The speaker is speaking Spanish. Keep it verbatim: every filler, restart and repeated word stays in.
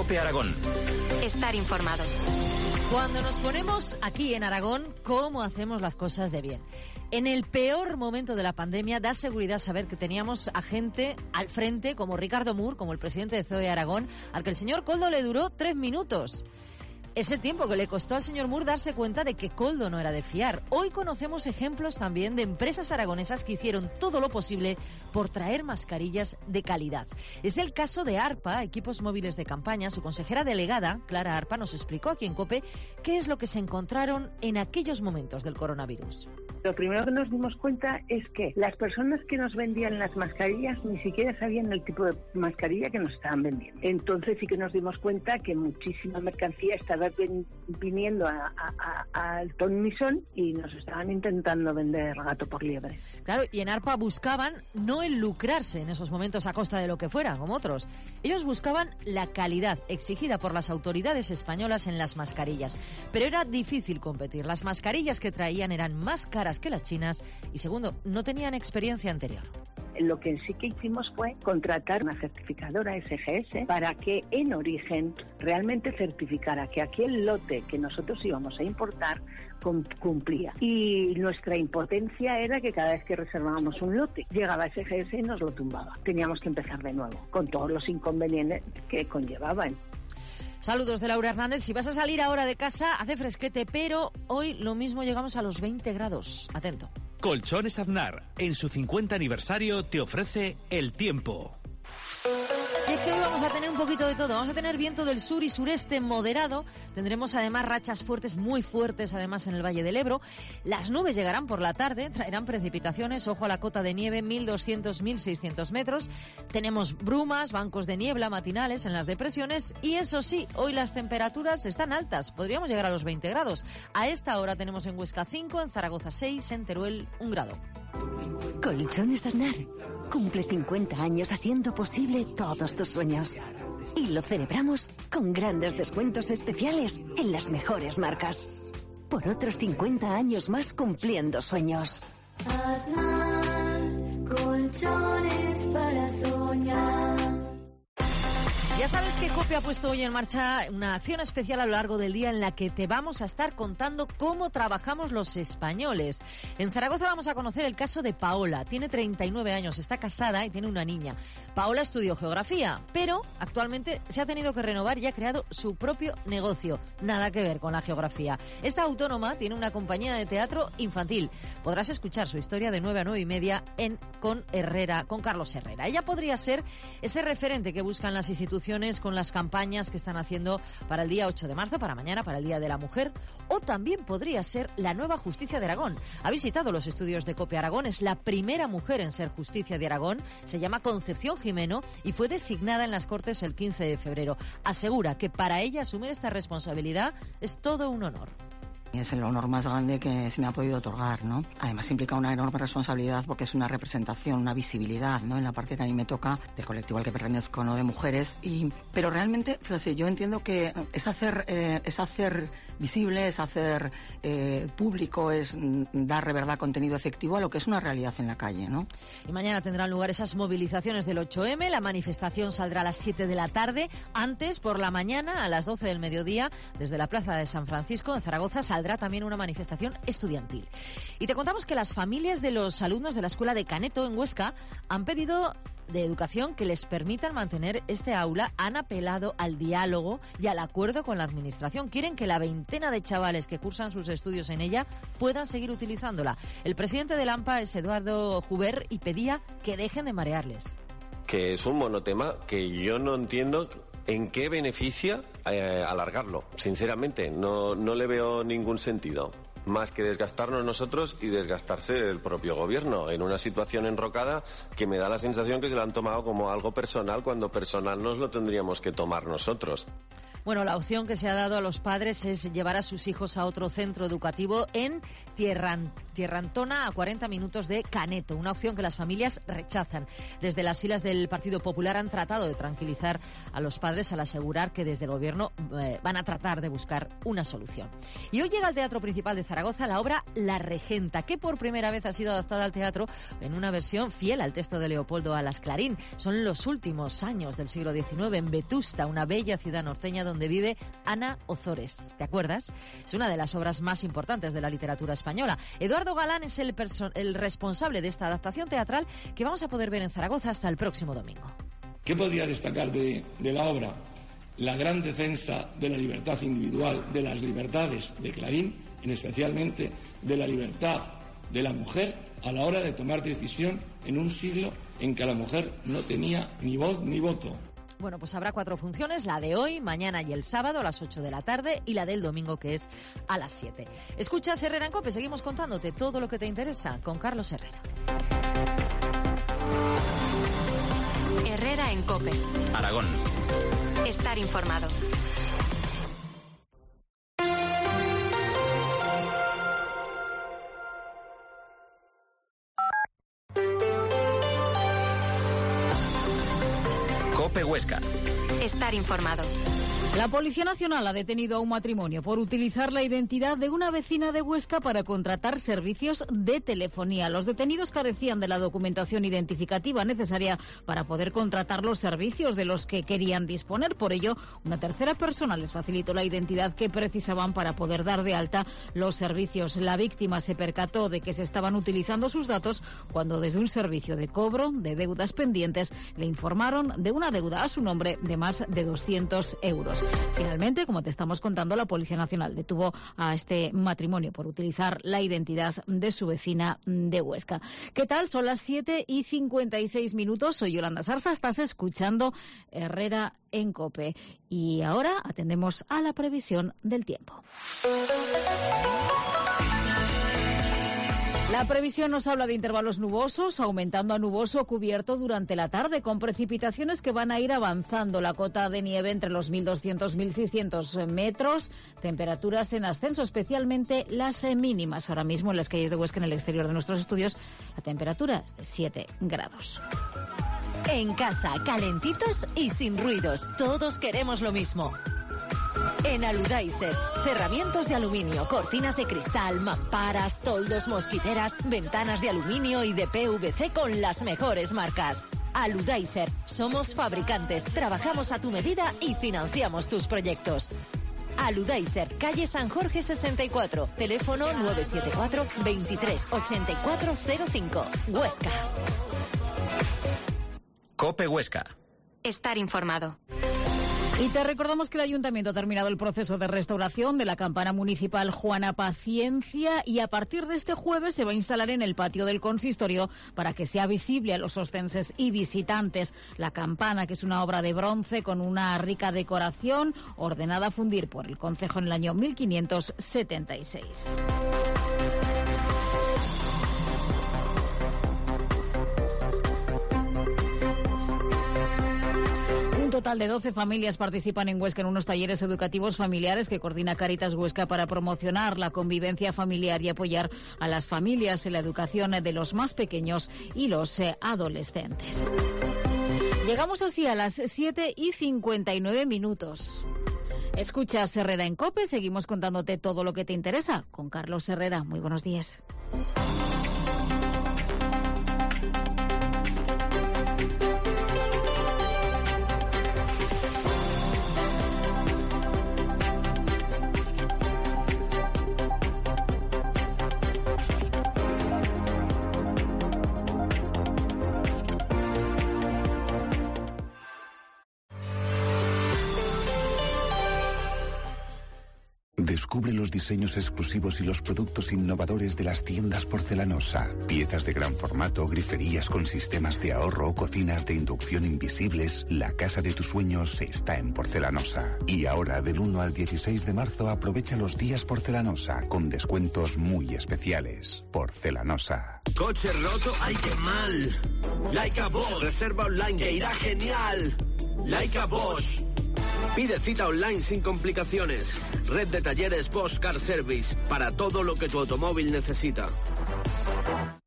COPE Aragón. Estar informado. Cuando nos ponemos aquí en Aragón, ¿cómo hacemos las cosas de bien? En el peor momento de la pandemia, da seguridad saber que teníamos a gente al frente, como Ricardo Mur, como el presidente de C O E Aragón, al que el señor Koldo le duró tres minutos. Es el tiempo que le costó al señor Mur darse cuenta de que Koldo no era de fiar. Hoy conocemos ejemplos también de empresas aragonesas que hicieron todo lo posible por traer mascarillas de calidad. Es el caso de ARPA, Equipos Móviles de Campaña. Su consejera delegada, Clara Arpa, nos explicó aquí en COPE qué es lo que se encontraron en aquellos momentos del coronavirus. Lo primero que nos dimos cuenta es que las personas que nos vendían las mascarillas ni siquiera sabían el tipo de mascarilla que nos estaban vendiendo. Entonces sí que nos dimos cuenta que muchísima mercancía estaba viniendo a, a, a, al ton ni son y nos estaban intentando vender gato por liebre. Claro, y en ARPA buscaban no el lucrarse en esos momentos a costa de lo que fuera, como otros. Ellos buscaban la calidad exigida por las autoridades españolas en las mascarillas. Pero era difícil competir. Las mascarillas que traían eran más caras que las chinas y, segundo, no tenían experiencia anterior. Lo que sí que hicimos fue contratar una certificadora S G S para que en origen realmente certificara que aquel lote que nosotros íbamos a importar cumplía. Y nuestra impotencia era que cada vez que reservábamos un lote, llegaba S G S y nos lo tumbaba. Teníamos que empezar de nuevo, con todos los inconvenientes que conllevaban. Saludos de Laura Hernández. Si vas a salir ahora de casa, hace fresquete, pero hoy lo mismo llegamos a los veinte grados. Atento. Colchones Aznar, en su cincuenta aniversario, te ofrece el tiempo. Y es que hoy vamos a tener un poquito de todo. Vamos a tener viento del sur y sureste moderado. Tendremos además rachas fuertes, muy fuertes, además en el Valle del Ebro. Las nubes llegarán por la tarde, traerán precipitaciones. Ojo a la cota de nieve, mil doscientos a mil seiscientos metros. Tenemos brumas, bancos de niebla matinales en las depresiones. Y eso sí, hoy las temperaturas están altas. Podríamos llegar a los veinte grados. A esta hora tenemos en Huesca cinco, en Zaragoza seis, en Teruel un grado. Colchones Aznar cumple cincuenta años haciendo posible todos tus sueños. Y lo celebramos con grandes descuentos especiales en las mejores marcas. Por otros cincuenta años más cumpliendo sueños. Aznar, colchones para soñar. Ya sabes que COPE ha puesto hoy en marcha una acción especial a lo largo del día en la que te vamos a estar contando cómo trabajamos los españoles. En Zaragoza vamos a conocer el caso de Paola. Tiene treinta y nueve años, está casada y tiene una niña. Paola estudió geografía, pero actualmente se ha tenido que renovar y ha creado su propio negocio. Nada que ver con la geografía. Esta autónoma tiene una compañía de teatro infantil. Podrás escuchar su historia de nueve a nueve y media en con Herrera, con Carlos Herrera. Ella podría ser ese referente que buscan las instituciones con las campañas que están haciendo para el día ocho de marzo, para mañana, para el Día de la Mujer, o también podría ser la nueva Justicia de Aragón. Ha visitado los estudios de COPE Aragón, es la primera mujer en ser Justicia de Aragón, se llama Concepción Jimeno y fue designada en las Cortes el quince de febrero. Asegura que para ella asumir esta responsabilidad es todo un honor. Es el honor más grande que se me ha podido otorgar, ¿no? Además implica una enorme responsabilidad porque es una representación, una visibilidad, ¿no? En la parte que a mí me toca, del colectivo al que pertenezco, ¿no? De mujeres. Y, pero realmente, fíjate, yo entiendo que es hacer, eh, es hacer visible, es hacer eh, público, es dar, verdad, contenido efectivo a lo que es una realidad en la calle, ¿no? Y mañana tendrán lugar esas movilizaciones del ocho eme. La manifestación saldrá a las siete de la tarde. Antes, por la mañana, a las doce del mediodía, desde la Plaza de San Francisco, en Zaragoza, saldrá también una manifestación estudiantil. Y te contamos que las familias de los alumnos de la Escuela de Caneto en Huesca han pedido de educación que les permitan mantener este aula. Han apelado al diálogo y al acuerdo con la administración. Quieren que la veintena de chavales que cursan sus estudios en ella puedan seguir utilizándola. El presidente del AMPA es Eduardo Juber y pedía que dejen de marearles. Que es un monotema que yo no entiendo en qué beneficia eh, alargarlo. Sinceramente, no, no le veo ningún sentido. Más que desgastarnos nosotros y desgastarse el propio gobierno en una situación enrocada que me da la sensación que se lo han tomado como algo personal cuando personal nos lo tendríamos que tomar nosotros. Bueno, la opción que se ha dado a los padres es llevar a sus hijos a otro centro educativo en Tierra, Tierrantona, a cuarenta minutos de Caneto, una opción que las familias rechazan. Desde las filas del Partido Popular han tratado de tranquilizar a los padres al asegurar que desde el Gobierno eh, van a tratar de buscar una solución. Y hoy llega al Teatro Principal de Zaragoza la obra La Regenta, que por primera vez ha sido adaptada al teatro en una versión fiel al texto de Leopoldo Alas Clarín. Son los últimos años del siglo diecinueve en Vetusta, una bella ciudad norteña donde vive Ana Ozores. ¿Te acuerdas? Es una de las obras más importantes de la literatura española. Eduardo Galán es el, el responsable de esta adaptación teatral que vamos a poder ver en Zaragoza hasta el próximo domingo. ¿Qué podría destacar de, de la obra? La gran defensa de la libertad individual, de las libertades de Clarín, en especialmente de la libertad de la mujer a la hora de tomar decisión en un siglo en que la mujer no tenía ni voz ni voto. Bueno, pues habrá cuatro funciones, la de hoy, mañana y el sábado a las ocho de la tarde y la del domingo, que es a las siete. Escuchas Herrera en COPE, seguimos contándote todo lo que te interesa con Carlos Herrera. Herrera en COPE. Aragón. Estar informado. COPE Huesca. Estar informado. La Policía Nacional ha detenido a un matrimonio por utilizar la identidad de una vecina de Huesca para contratar servicios de telefonía. Los detenidos carecían de la documentación identificativa necesaria para poder contratar los servicios de los que querían disponer. Por ello, una tercera persona les facilitó la identidad que precisaban para poder dar de alta los servicios. La víctima se percató de que se estaban utilizando sus datos cuando desde un servicio de cobro de deudas pendientes le informaron de una deuda a su nombre de más de doscientos euros. Finalmente, como te estamos contando, la Policía Nacional detuvo a este matrimonio por utilizar la identidad de su vecina de Huesca. ¿Qué tal? Son las siete y cincuenta y seis minutos. Soy Yolanda Sarsa. Estás escuchando Herrera en COPE. Y ahora atendemos a la previsión del tiempo. La previsión nos habla de intervalos nubosos, aumentando a nuboso cubierto durante la tarde, con precipitaciones que van a ir avanzando. La cota de nieve entre los mil doscientos y mil seiscientos metros, temperaturas en ascenso, especialmente las mínimas. Ahora mismo en las calles de Huesca, en el exterior de nuestros estudios, la temperatura es de siete grados. En casa, calentitos y sin ruidos. Todos queremos lo mismo. En Aludaiser, cerramientos de aluminio, cortinas de cristal, mamparas, toldos, mosquiteras, ventanas de aluminio y de P V C con las mejores marcas. Aludaiser, somos fabricantes, trabajamos a tu medida y financiamos tus proyectos. Aludaiser, calle San Jorge sesenta y cuatro, teléfono nueve siete cuatro, veintitrés ochenta y cuatro cero cinco, Huesca. COPE Huesca. Estar informado. Y te recordamos que el Ayuntamiento ha terminado el proceso de restauración de la campana municipal Juana Paciencia y a partir de este jueves se va a instalar en el patio del consistorio para que sea visible a los ostenses y visitantes. La campana, que es una obra de bronce con una rica decoración, ordenada a fundir por el concejo en el año mil quinientos setenta y seis. Un total de doce familias participan en Huesca en unos talleres educativos familiares que coordina Cáritas Huesca para promocionar la convivencia familiar y apoyar a las familias en la educación de los más pequeños y los eh, adolescentes. Llegamos así a las siete y cincuenta y nueve minutos. Escuchas Herrera en COPE, seguimos contándote todo lo que te interesa con Carlos Herrera. Muy buenos días. Descubre los diseños exclusivos y los productos innovadores de las tiendas Porcelanosa. Piezas de gran formato, griferías con sistemas de ahorro, cocinas de inducción invisibles. La casa de tus sueños está en Porcelanosa. Y ahora, del uno al dieciséis de marzo, aprovecha los días Porcelanosa con descuentos muy especiales. Porcelanosa. Coche roto, ¡ay qué mal! Laika Bosch, reserva online que irá genial. Laika Bosch. Pide cita online sin complicaciones. Red de talleres Bosch Car Service, para todo lo que tu automóvil necesita.